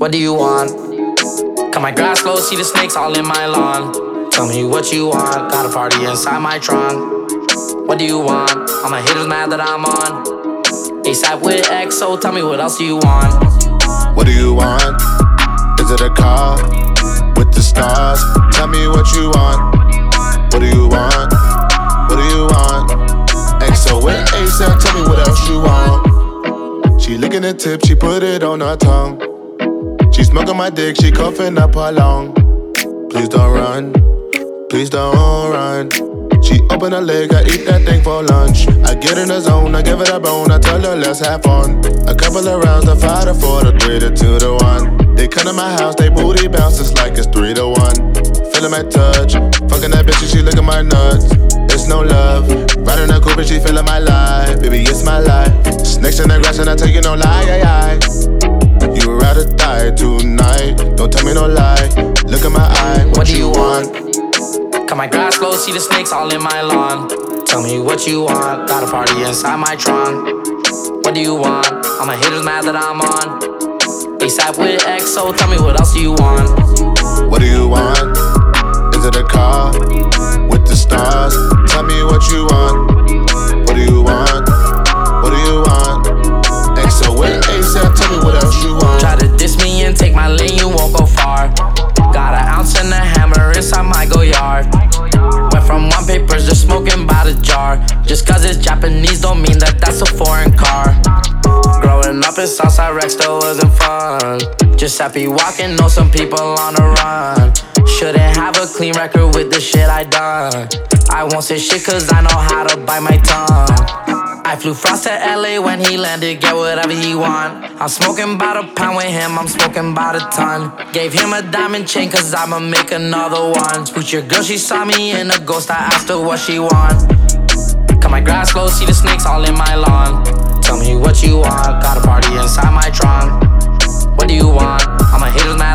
What do you want? Cut my grass low, see the snakes all in my lawn. Tell me what you want, got a party inside my trunk. What do you want? All my haters mad that I'm on ASAP with XO, tell me what else do you want? What do you want? Is it a car with the stars? Tell me what you want. What do you want? What do you want? XO with ASAP, tell me what else you want. She licking the tip, she put it on her tongue. She smoking my dick, she coughing up her lung. Please don't run, please don't run. She open her leg, I eat that thing for lunch. I get in the zone, I give it a bone, I tell her let's have fun. A couple of rounds, the 5 to 4 to 3 to 2 to 1. They come to my house, they booty bounce, it's like it's 3 to 1. Feeling my touch, fucking that bitch and she licking my nuts. It's no love, riding a coupe and she feeling my life. Baby, it's my life. Snakes in the grass and I tell you no lie. You would rather die tonight, don't tell me no lie. Look at my eye, what do you want? Cut my grass low, see the snakes all in my lawn. Tell me what you want, got a party inside my trunk. What do you want? All my haters mad that I'm on ASAP with XO, tell me what else do you want? What do you want? Is it a car with the stars? Tell me what you want. What do you want? What do you want? XO with ASAP, tell me what else you want. Try to diss me and take my lane, you won't go far. Got an ounce and a hammer inside my go yard. Went from one papers to smoking by the jar. Just cause it's Japanese don't mean that that's a foreign car. Growing up in Southside Rex still wasn't fun. Just happy walking, know some people on the run. Shouldn't have a clean record with the shit I done. I won't say shit cause I know how to bite my tongue. I flew Frost to LA when he landed, get whatever he want. I'm smoking about a pound with him, I'm smoking about a ton. Gave him a diamond chain cause I'ma make another one. Spooked your girl, she saw me in a ghost, I asked her what she want. Cut my grass low, see the snakes all in my lawn. Tell me what you want, got a party inside my trunk. What do you want? All my haters mad